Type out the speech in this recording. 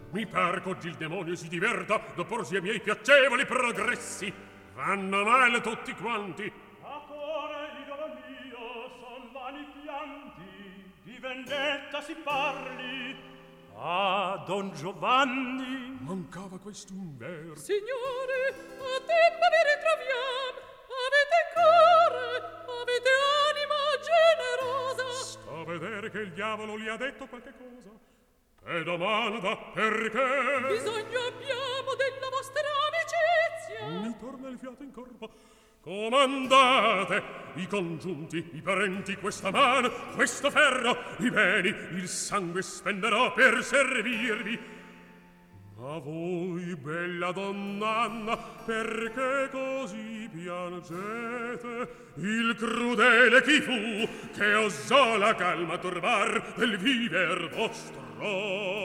Mi par ch'oggi il demonio si diverta d'opporsi ai miei piacevoli progressi. Vanno male tutti quanti. A cuore idola mio son vani pianti, di vendetta si parli a Don Giovanni. Mancava quest'un verso. Signore, a tempo vi ritroviam. Avete cuore, avete anima generosa. Sta a vedere che il diavolo gli ha detto qualche cosa. E domanda perché. Bisogno abbiamo della vostra amicizia. Mi torna il fiato in corpo. Comandate i congiunti, i parenti, questa mano, questo ferro, i beni, il sangue spenderò per servirvi. Ma voi, bella donn'Anna, perché così piangete? Il crudele chi fu che osò la calma turbar del viver vostro